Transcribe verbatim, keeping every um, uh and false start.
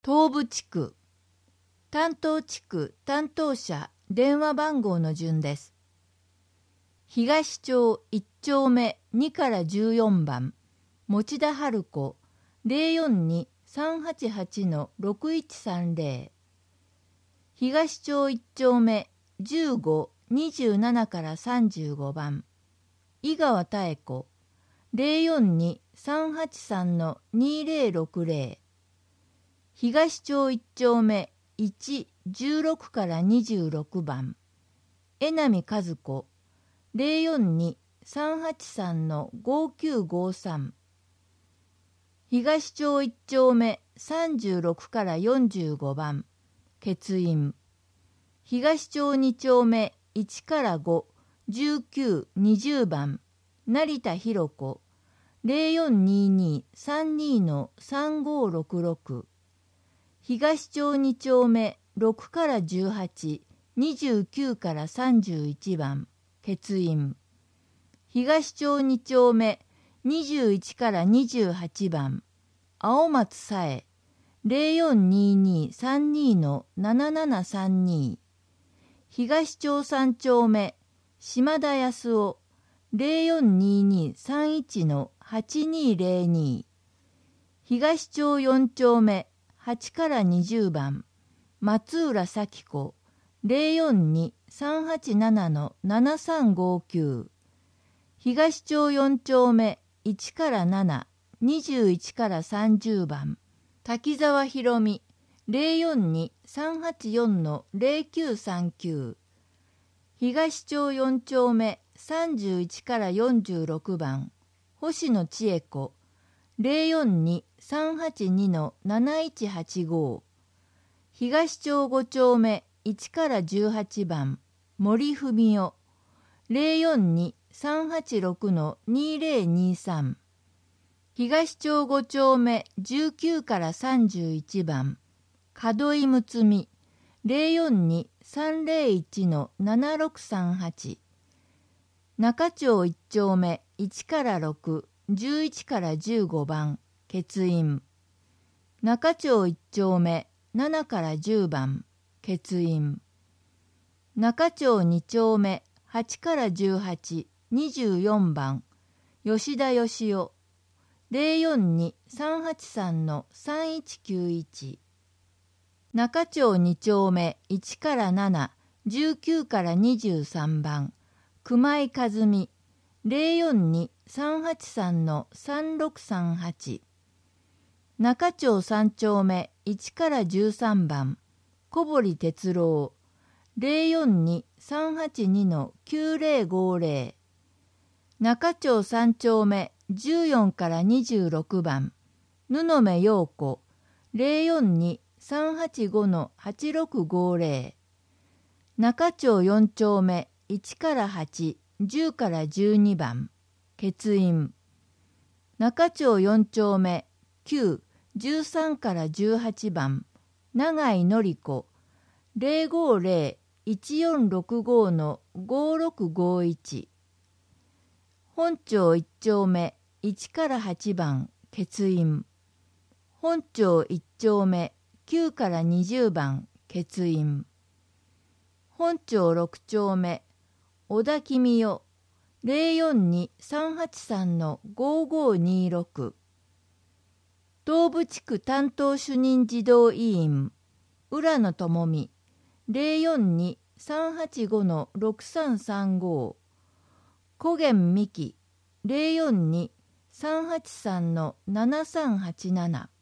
東部地区、担当地区担当者電話番号の順です。東町いち丁目にからじゅうよんばん、持田春子 ゼロよんに さんはちはち ろくいちさんゼロ。東町いち丁目じゅうご、にじゅうななからさんじゅうごばん、井川妙子 ゼロよんに さんはちさん にゼロろくゼロ。東町いち丁目いち、じゅうろくからにじゅうろくばん、江波和子 ゼロよんに さんはちさん ごきゅうごさん。東町いち丁目さんじゅうろくからよんじゅうごばん、欠員。東町に丁目いちからご、じゅうきゅう、にじゅうばん、成田博子 ゼロよんにに さんに さんごろくろく。東町に丁目ろくからじゅうはち、にじゅうきゅうからさんじゅういちばん、欠員。東町に丁目にじゅういちからにじゅうはちばん、青松さえ ゼロよんにに さんに ななななさんに。東町さん丁目島田康夫 ゼロよんにに さんいち はちにゼロに。東町よん丁目はちからにじゅうばん、松浦咲子 ゼロよんに さんはちなな ななさんごきゅう。東町よん丁目いちからなな、にじゅういちからさんじゅうばん、滝沢博美 ゼロよんに さんはちよん ゼロきゅうさんきゅう。東町よん丁目さんじゅういちからよんじゅうろくばん、星野千恵子 ゼロよんに さんはちに なないちはちご。東町ご丁目いちからじゅうはちばん、森文夫 ゼロよんに さんはちろく にゼロにさん。東町ご丁目じゅうきゅうからさんじゅういちばん、門井睦美 ゼロよんに さんゼロいち ななろくさんはち。中町いち丁目いちからろく、じゅういちからじゅうごばん、欠員。中町いち丁目ななからじゅうばん、欠員。中町に丁目はちからじゅうはち、にじゅうよんばん、吉田義雄 ゼロよんに さんはちさん さんいちきゅういち。中町に丁目いちからなな、じゅうきゅうからにじゅうさんばん、熊井和美 ゼロよんに さんはちさん さんろくさんはち。中町さん丁目いちからじゅうさんばん、小堀哲郎 ゼロよんに さんはちに きゅうゼロごゼロ。中町さん丁目じゅうよんからにじゅうろくばん、布目陽子 ゼロよんに さんはちご はちろくごゼロ。中町よん丁目いちからはち、じゅうからじゅうにばん、欠員。中町よん丁目きゅう、じゅうさんからじゅうはちばん、永井紀子 ゼロごゼロ いちよんろくご ごろくごいち。本町いち丁目いちからはちばん、欠員。本町いち丁目きゅうからにじゅうばん、欠員。本町ろく丁目小田公代 ゼロよんに さんはちさん ごごにろく。東部地区担当主任児童委員浦野智美 ゼロよんに さんはちご ろくさんさんご。小源美希 ゼロよんに さんはちさん ななさんはちなな。